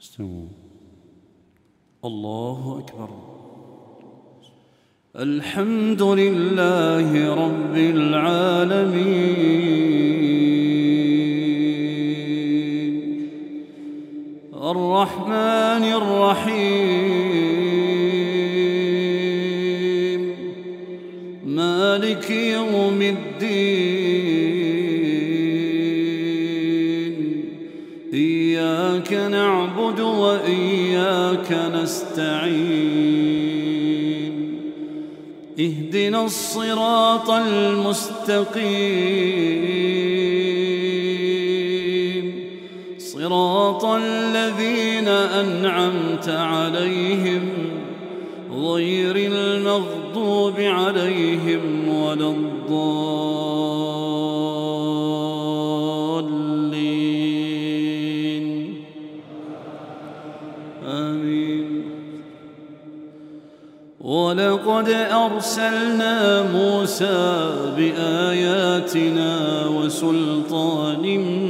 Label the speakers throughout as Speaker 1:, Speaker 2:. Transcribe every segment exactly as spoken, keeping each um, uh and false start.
Speaker 1: استووا. الله أكبر. الحمد لله رب العالمين الرحمن الرحيم مالك يوم الدين إياك نعبد وإياك نستعين اهدنا الصراط المستقيم صراط الذين أنعمت عليهم غير المغضوب عليهم ولا الضالين آمين. ولقد أرسلنا موسى بآياتنا وسلطان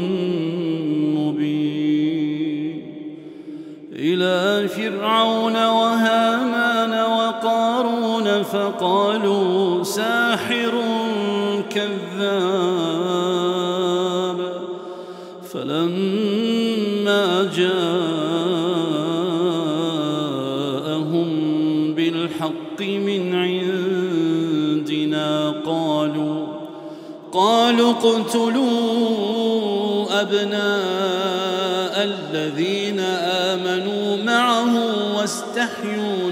Speaker 1: مبين إلى فرعون وهامان وقارون فقالوا ساحر كذاب فلما جاءهم بالحق من عندنا قالوا قالوا اقتلوا أبناء الذين آمنوا معه واستحيوا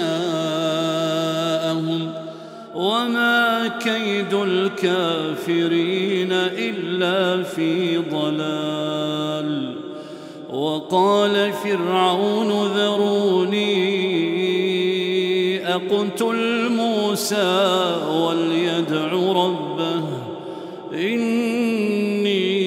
Speaker 1: نساءهم وما كيد الكافرين إلا في ضلال. وقال فرعون ذروني أقتل موسى وليدع ربه إني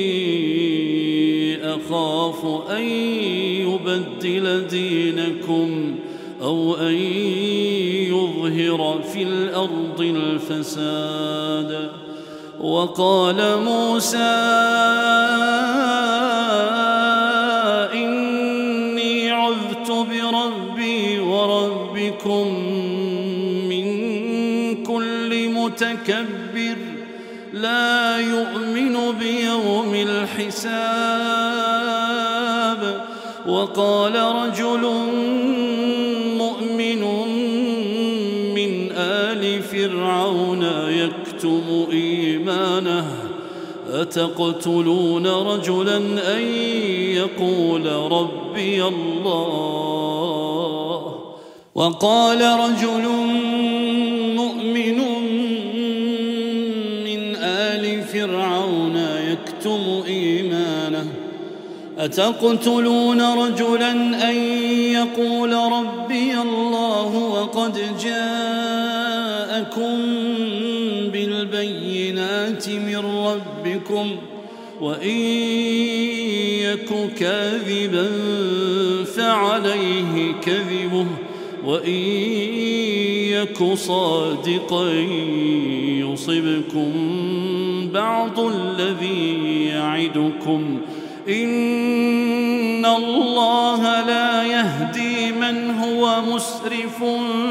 Speaker 1: أخاف أن يبدل دينكم أو أن يظهر في الأرض الفساد. وقال موسى إني عذت بربي وربكم من كل متكبر لا يؤمن بيوم الحساب. وقال رجل مؤمن من آل فرعون يكتم إيمانه أتقتلون رجلا أن يقول ربي الله. وقال رجل مؤمن من آل فرعون يكتم إيمانه أتقتلون رجلا أن يقول ربي الله وقد جاءكم بالبينات من ربكم وإن يك كاذبا فعليه كذبه وإن يك صادقا يصبكم بعض الذي يعدكم إن الله لا يهدي من هو مسرف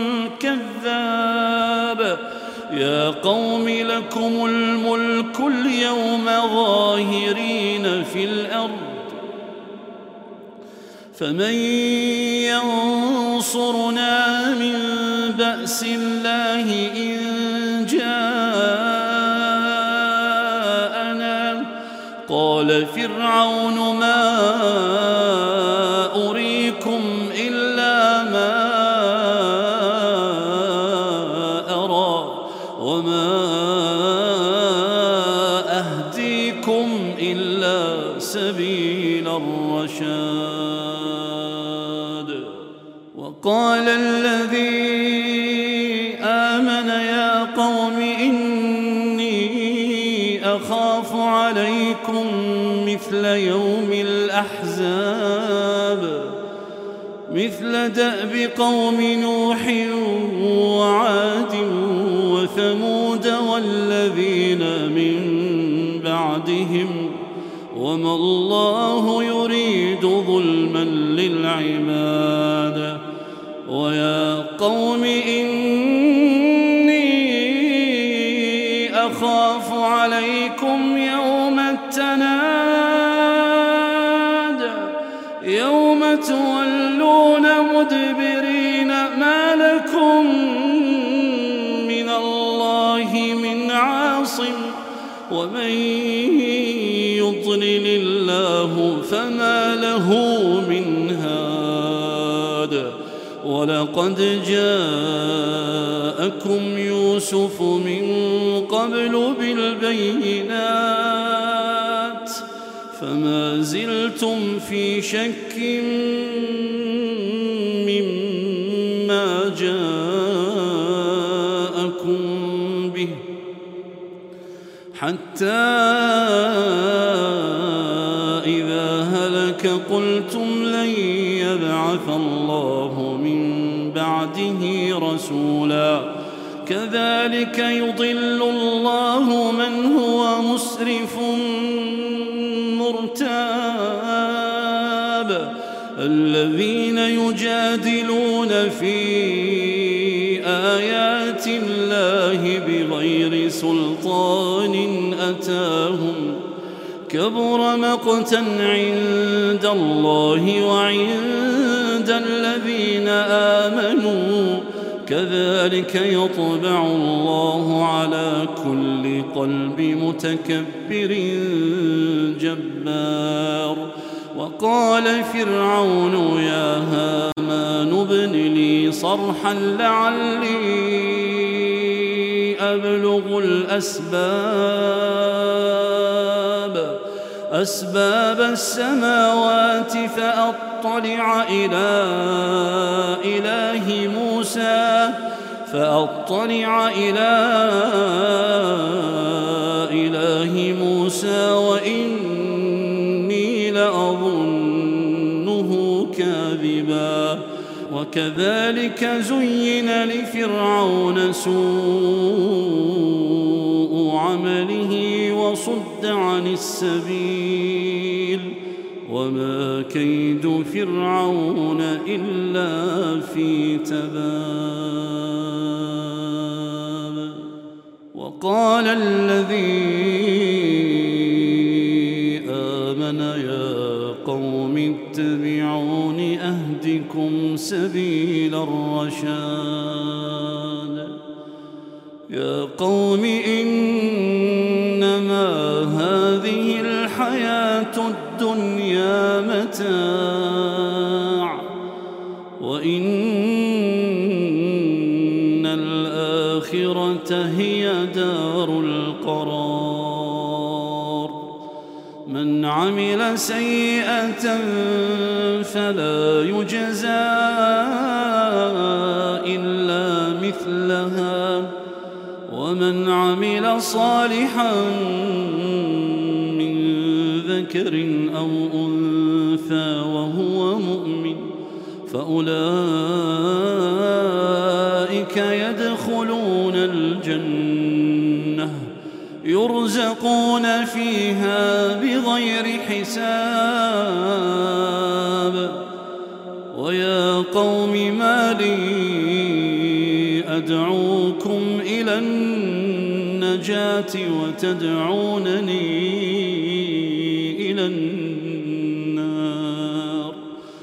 Speaker 1: كذاب. يا قوم لكم الملك اليوم ظاهرين في الأرض فمن ينصرنا من بأس الله إن جاءنا. قال فرعون ما أريكم إلا ما أرى وما أهديكم إلا سبيل الرشاد. وقال الذي آمن يا قوم إني أخاف عليكم مثل يوم الأحزاب مثل دأب قوم نوح وعاد وثمود والذين من بعدهم وما الله يريد ظلما للعباد عباده. ويا قوم إني أخاف عليكم يوم التناد يوم تولون مدبرين ما لكم من الله من عاصم ومن يضلل الله فما له من هاد. ولقد جاءكم يوسف من قبل بالبينات فما زلتم في شك مما جاءكم به حتى إذا هلك قلتم لن يبعث الله من بعده رسولا كذلك يضل الله من هو مسرف مرتاب. الذين يجادلون في آيات الله بغير سلطان أتاهم كبر مقتا عند الله وعند الذين آمنوا كذلك يطبع الله على كل قلب متكبر جبار. وقال فرعون يا هامان ابن لي صرحا لعلي أبلغ الأسباب أسباب السماوات فأطلع إلى إله موسى فأطلع إلى إله موسى وإني لأظنه كاذبا. وكذلك زين لفرعون سوء عمله وصد عن السبيل وما كيد فرعون إلا في تباب. وقال الذي آمن يا قوم اتبعون أهدكم سبيل الرشاد. يا قوم إنما هذه الحياة الدنيا متاع وإن الآخرة هي دار القرار. من عمل سيئة فلا يجزى إلا مثلها ومن عمل صالحا من ذكر أو أنثى وهو مؤمن فأولئك يدخلون الجنة يرزقون فيها بغير حساب. ويا قوم ما لي أدعوكم إلى النجاة وتدعونني إلى النار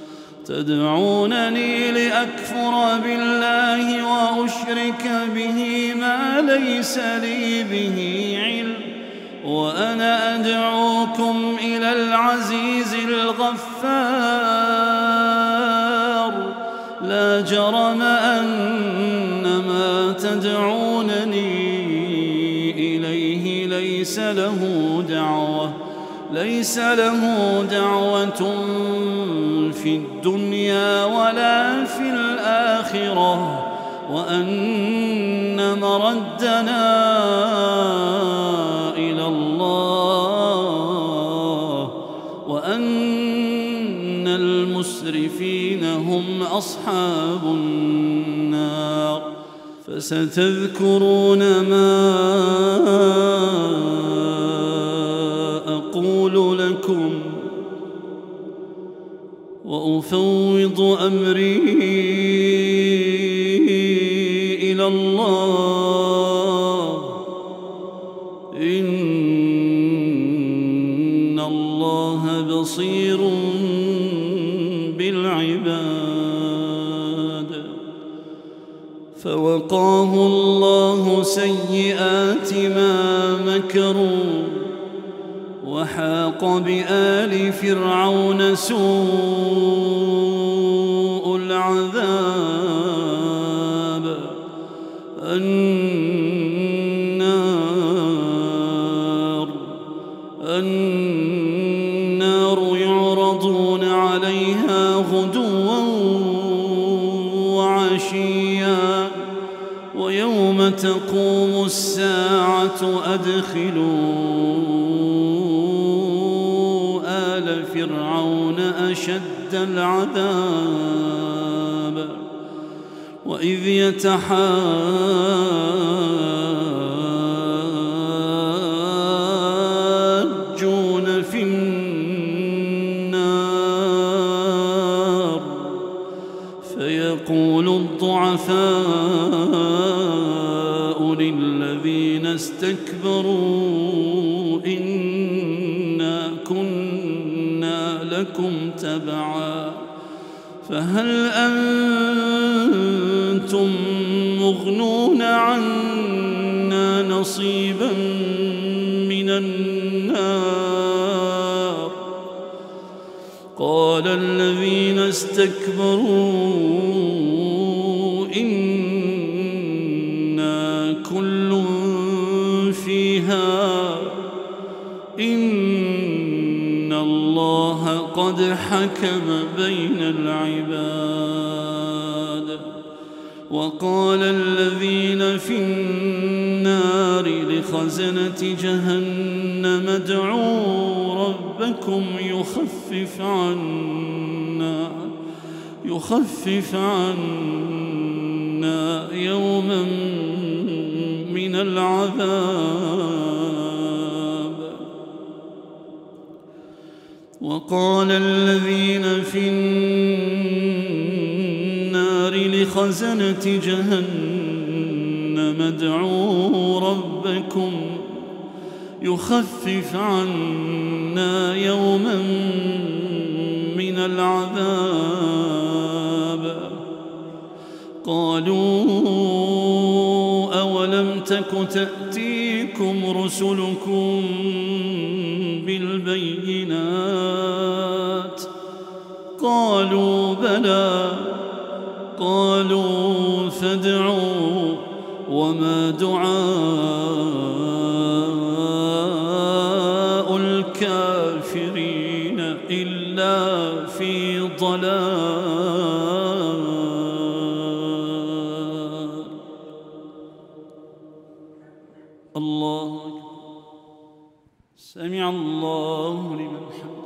Speaker 1: تدعونني لأكفر بالله وأشرك به ما ليس لي به علم وأنا أدعوكم إلى العزيز الغفار. لا جرم أن ما تدعونني إليه ليس له دعوة ليس له دعوة في الدنيا ولا في الآخرة وأن مردنا إلى الله وأن المسرفين هم أصحاب النار. فستذكرون ما أقول لكم وأفوض أمري إلى الله إن الله بصير بالعباد. فوقاه الله سيئات ما مكروا وحاق بآل فرعون سوء العذاب. النار النار يعرضون عليها غدوا وعشيا ويوم تقوم الساعة أدخلوا آل فرعون أشد العذاب. وإذ يتحاجون في النار فيقول الضعفاء للذين استكبروا إنا كنا لكم تبعا فهل أنتم مغنون عنا نصيبا من النار؟ قال الذين استكبروا إنا كل فيها إن الله قد حكم بين العباد. وقال الذين في النار لخزنة جهنم ادعوا ربكم يخفف عنا يخفف عنا يوما من العذاب. وقال الذين في النار لخزنة جهنم ادعوا ربكم يخفف عنا يوما من العذاب. قالوا أولم تك تأتيكم رسلكم بالبينات؟ قالوا بلى. قالوا فادعوا وما دعاء الكافرين إلا في ضلال. الله سمع الله لمن حمده.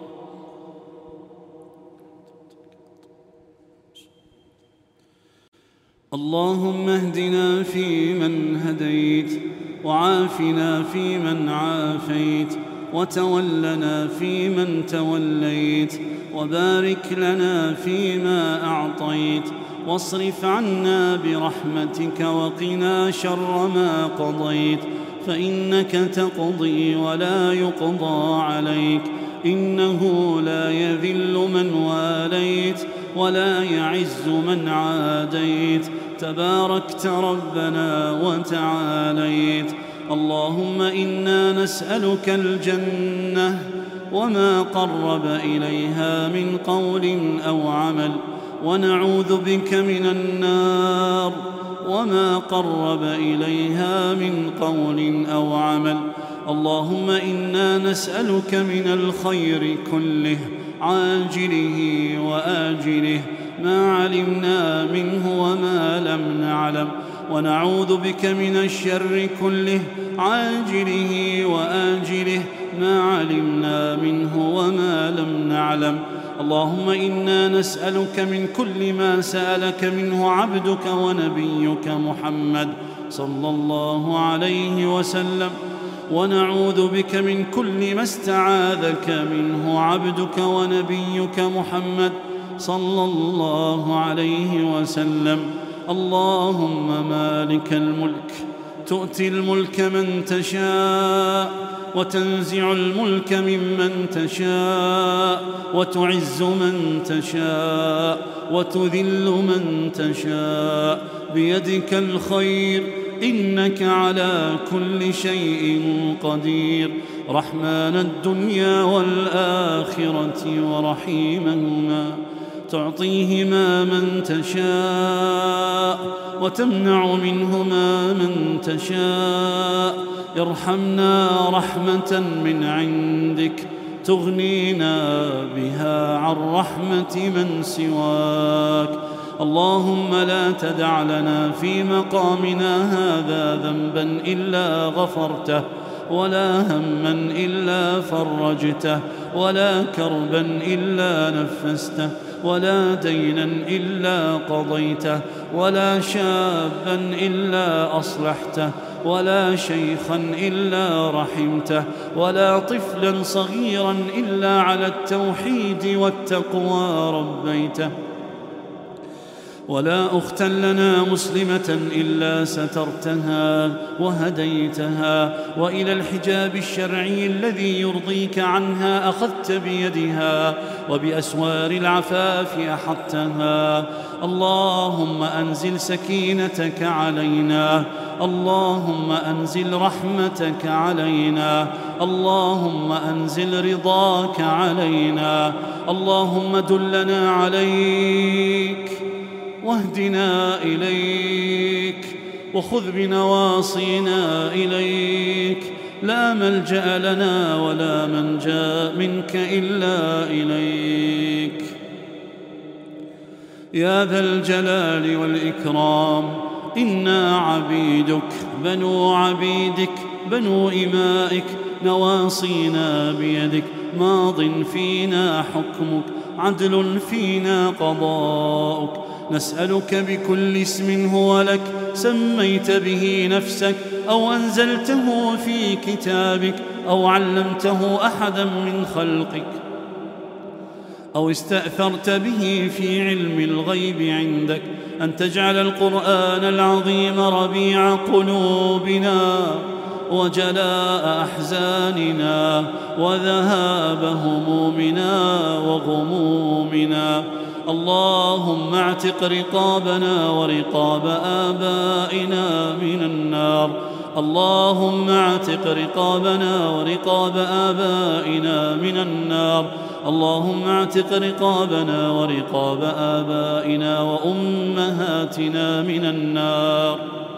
Speaker 1: اللهم اهدنا فيمن هديت وعافنا فيمن عافيت وتولنا فيمن توليت وبارك لنا فيما أعطيت واصرف عنا برحمتك وقنا شر ما قضيت فإنك تقضي ولا يقضى عليك إنه لا يذل من واليت ولا يعز من عاديت تباركت ربنا وتعاليت. اللهم إنا نسألك الجنة وما قرب إليها من قول أو عمل ونعوذ بك من النار وما قرب إليها من قول أو عمل. اللهم إنا نسألك من الخير كله عاجله وآجله ما علمنا منه وما لم نعلم ونعوذ بك من الشر كله عاجله وآجله ما علمنا منه وما لم نعلم. اللهم إنا نسألك من كل ما سألك منه عبدك ونبيك محمد صلى الله عليه وسلم ونعوذ بك من كل ما استعاذك منه عبدك ونبيك محمد صلى الله عليه وسلم. اللهم مالك الملك تؤتي الملك من تشاء وتنزع الملك ممن تشاء وتعز من تشاء وتذل من تشاء، بيدك الخير إنك على كل شيء قدير. رحمن الدنيا والآخرة ورحيمهما، تعطيهما من تشاء وتمنع منهما من تشاء. ارحمنا رحمة من عندك تغنينا بها عن رحمة من سواك. اللهم لا تدع لنا في مقامنا هذا ذنبا إلا غفرته، ولا هما إلا فرجته، ولا كربا إلا نفسته، ولا دينا إلا قضيته، ولا شابا إلا أصلحته، ولا شيخا إلا رحمته، ولا طفلا صغيرا إلا على التوحيد والتقوى ربيته، ولا أختا لنا مسلمة إلا سترتها وهديتها، وإلى الحجاب الشرعي الذي يرضيك عنها أخذت بيدها، وبأسوار العفاف أحطتها. اللهم أنزل سكينتك علينا، اللهم أنزل رحمتك علينا، اللهم أنزل رضاك علينا. اللهم دلنا عليك واهدنا إليك، وخذ بنواصينا إليك. لا ملجأ لنا ولا منجا منك إلا إليك. يا ذا الجلال والإكرام، إنا عبيدك بنو عبيدك بنو إمائك، نواصينا بيدك، ماض فينا حكمك، عدل فينا قضاؤك. نسألك بكل اسم هو لك سميت به نفسك، أو أنزلته في كتابك، أو علمته أحدا من خلقك، أو استأثرت به في علم الغيب عندك، أن تجعل القرآن العظيم ربيع قلوبنا وجلاء أحزاننا وذهاب همومنا وغمومنا. اللهم اعتق رقابنا ورقاب آبائنا من النار، اللهم اعتق رقابنا ورقاب آبائنا من النار، اللهم اعتق رقابنا ورقاب آبائنا وأمهاتنا من النار.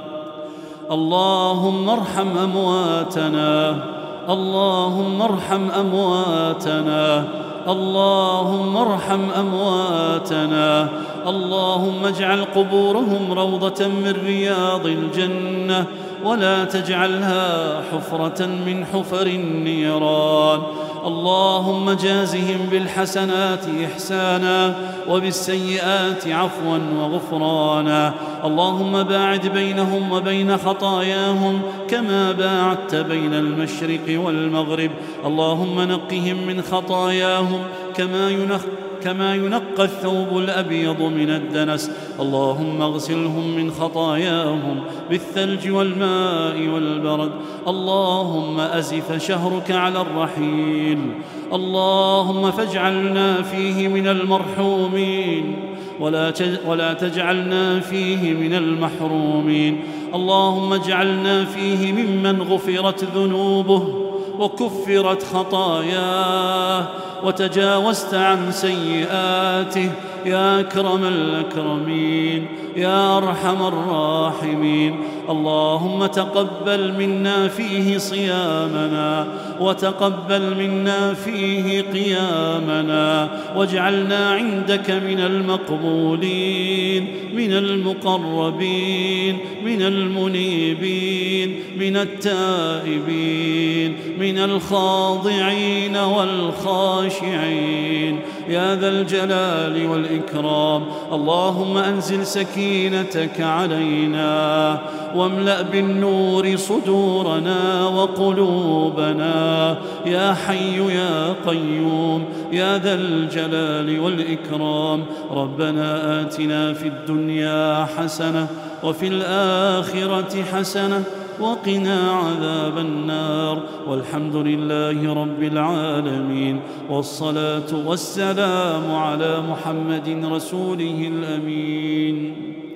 Speaker 1: اللهم ارحم أمواتنا، اللهم ارحم أمواتنا، اللهم ارحم أمواتنا. اللهم اجعل قبورهم روضة من رياض الجنة، ولا تجعلها حفرة من حفر النيران. اللهم جازهم بالحسنات إحسانا وبالسيئات عفوا وغفرانا. اللهم باعد بينهم وبين خطاياهم كما باعدت بين المشرق والمغرب. اللهم نقهم من خطاياهم كما ينقى كما ينقى الثوب الأبيض من الدنس. اللهم اغسلهم من خطاياهم بالثلج والماء والبرد. اللهم أزف شهرك على الرحيل، اللهم فاجعلنا فيه من المرحومين، ولا ولا تجعلنا فيه من المحرومين. اللهم اجعلنا فيه ممن غفرت ذنوبه وكفرت خطاياه وتجاوزت عن سيئاته، يا أكرم الأكرمين يا أرحم الراحمين. اللهم تقبل منا فيه صيامنا، وتقبل منا فيه قيامنا، واجعلنا عندك من المقبولين، من المقربين، من المنيبين، من التائبين، من الخاضعين والخاشعين. يا ذا الجلال والإكرام. اللهم أنزل سكينتك علينا واملأ بالنور صدورنا وقلوبنا يا حي يا قيوم يا ذا الجلال والإكرام. ربنا آتنا في الدنيا حسنة وفي الآخرة حسنة وقنا عذاب النار. والحمد لله رب العالمين، والصلاة والسلام على محمد رسوله الأمين.